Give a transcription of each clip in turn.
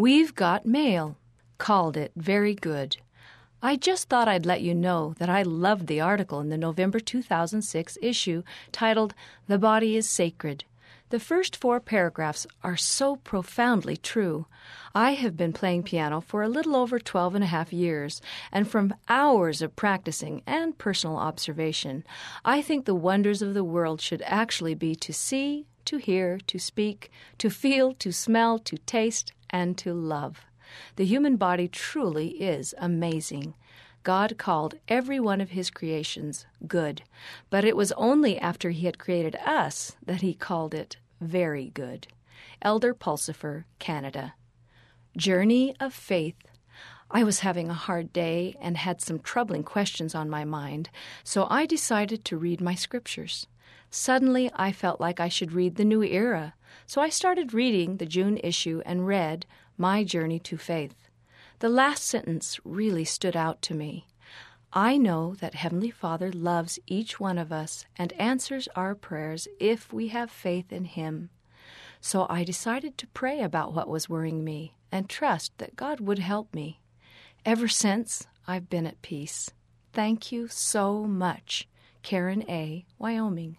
We've got mail. Called it very good. I just thought I'd let you know that I loved the article in the November 2006 issue titled The Body is Sacred. The first 4 paragraphs are so profoundly true. I have been playing piano for a little over 12 and a half years, and from hours of practicing and personal observation, I think the wonders of the world should actually be to see, to hear, to speak, to feel, to smell, to taste, and to love. The human body truly is amazing. God called every one of His creations good, but it was only after He had created us that He called it very good. Elder Pulsifer, Canada. Journey of Faith. I was having a hard day and had some troubling questions on my mind, so I decided to read my scriptures. Suddenly, I felt like I should read the New Era, so I started reading the June issue and read My Journey to Faith. The last sentence really stood out to me. I know that Heavenly Father loves each one of us and answers our prayers if we have faith in Him. So I decided to pray about what was worrying me and trust that God would help me. Ever since, I've been at peace. Thank you so much. Karen A., Wyoming.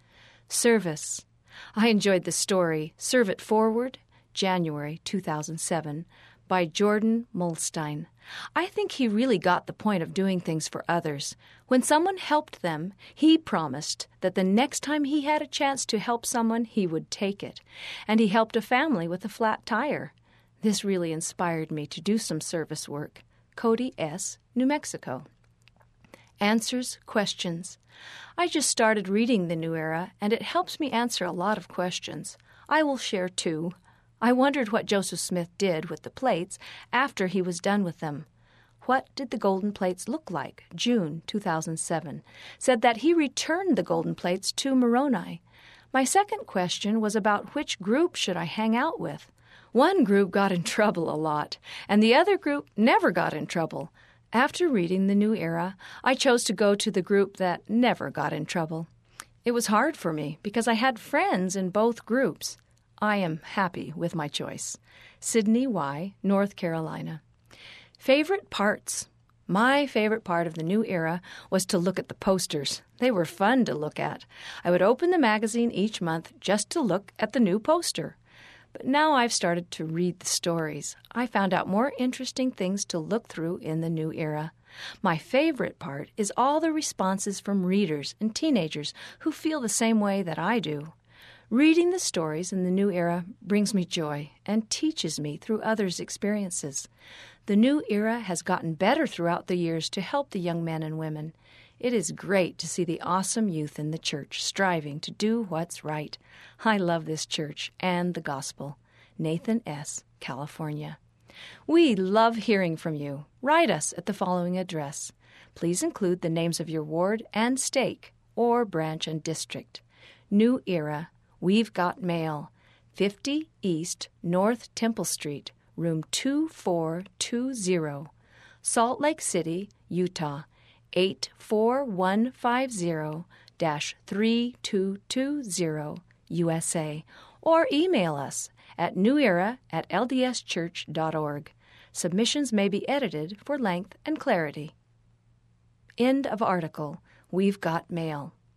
Service. I enjoyed the story Serve It Forward, January 2007, by Jordan Mulstein. I think he really got the point of doing things for others. When someone helped them, he promised that the next time he had a chance to help someone, he would take it. And he helped a family with a flat tire. This really inspired me to do some service work. Cody S., New Mexico. Answers questions. I just started reading the New Era, and it helps me answer a lot of questions. I will share 2. I wondered what Joseph Smith did with the plates after he was done with them. What did the golden plates look like? June 2007. Said that he returned the golden plates to Moroni. My second question was about which group should I hang out with. One group got in trouble a lot, and the other group never got in trouble. After reading the New Era, I chose to go to the group that never got in trouble. It was hard for me because I had friends in both groups. I am happy with my choice. Sydney Y., North Carolina. Favorite parts. My favorite part of the New Era was to look at the posters. They were fun to look at. I would open the magazine each month just to look at the new poster. But now I've started to read the stories. I found out more interesting things to look through in the New Era. My favorite part is all the responses from readers and teenagers who feel the same way that I do. Reading the stories in the New Era brings me joy and teaches me through others' experiences. The New Era has gotten better throughout the years to help the young men and women. It is great to see the awesome youth in the church striving to do what's right. I love this church and the gospel. Nathan S., California. We love hearing from you. Write us at the following address. Please include the names of your ward and stake, or branch and district. New Era, We've Got Mail, 50 East North Temple Street, room 2420, Salt Lake City, Utah, 84150-3220, USA, or email us at newera@ldschurch.org. Submissions may be edited for length and clarity. End of article. We've Got Mail.